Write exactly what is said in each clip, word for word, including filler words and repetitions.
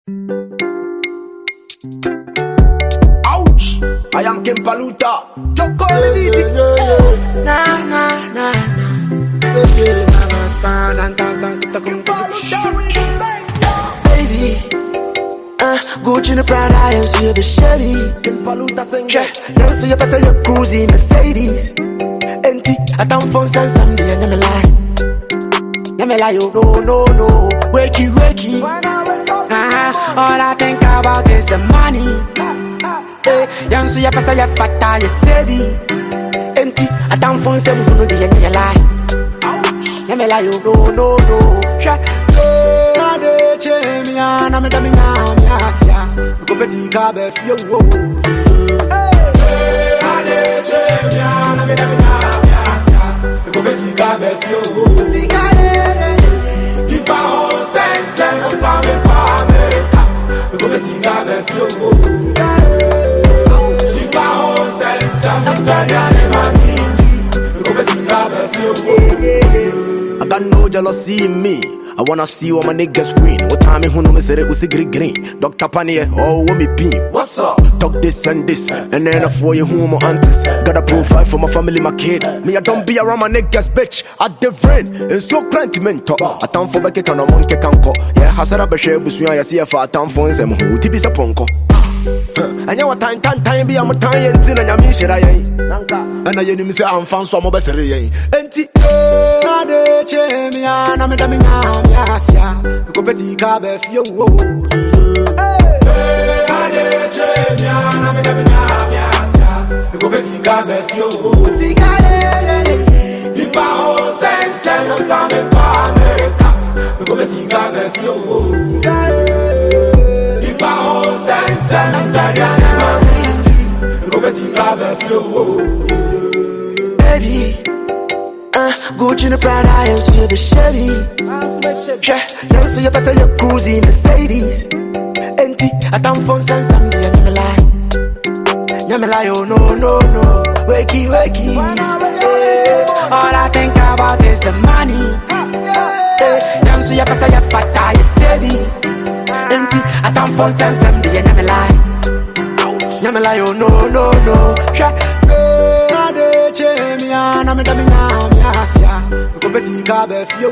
Ouch! I am Kim Paluta. Just call me D T. Nah, nah, nah, nah. Baby, uh, Gucci in the Prada and see the Chevy. Kim Paluta sing yeah. Now see you pass your cruising Mercedes. Enti, I don't phone some someday and you lie. You me lie, oh no, no, no. Wakey, wakey. Uh, all I think about is the money. Hey, young see you pass your fat you savvy. Enti, I don't phone some no day and you lie. You me lie, oh no, no, no. Yeah. I'm a damn yasia. Go busy gabe fio. Hey, ade chemian, I'm a damn yasia. Go busy gabe fio. Zikaye, di pa on sense, I'm family for America. Go busy gabe fio. Di pa on sense, I'm Italian money. Go busy gabe fio. I got no jealousy in me. I wanna see all my niggas win. What time me who know me say it was a green green. Doctor Panier, oh, what me pin? What's up? Talk this and this, and then I for you who my aunties. Got a profile for my family, my kid. Me, I don't be around my niggas, bitch. I different, and so plenty mentor. I time for back it on a monkey can't go. Yeah, Hasara Bashe, Busuya, I see if I time for him who to be a ponko. And you want time, time, time, be a time and sin and your mission. I ain't. And I didn't say I'm found some of us. And Chemian, I'm a damn yasia. Go busy gabe fio. Hey, ade chemian, I'm a damn yasia. Go busy gabe fio. Zikaye, di pa on sense, I'm family for America. Go busy gabe fio. Di pa on sense, I'm Italian money. Go busy gabe fio. Baby. Uh, Gucci in the Prada and see the Chevy. Yeah, now see you pass your cruising Mercedes. Enti, I don't phone some someday and you lie. You lie, oh no, no, no. Wakey, wakey. Hey, all I think about is the money. Hey, now see you pass your fat you savvy. Enti, I don't phone some someday and you lie. You lie, oh no, no, no. Yeah. Chemian, I'm a damn yasia. Go busy gabe fio.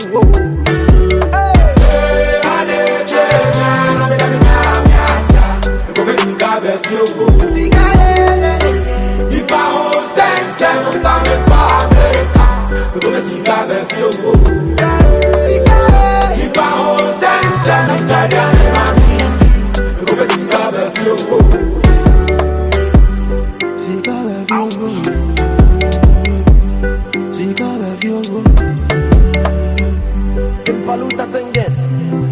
Hey, ade chemian, I'm a damn yasia. Go busy gabe fio. Zikaye, di pa on sense, I'm family for America. Go busy gabe fio. Zikaye, di pa on sense, I'm Italian money. Go busy gabe fio. Zikaye fio. Kim Paluta sing it.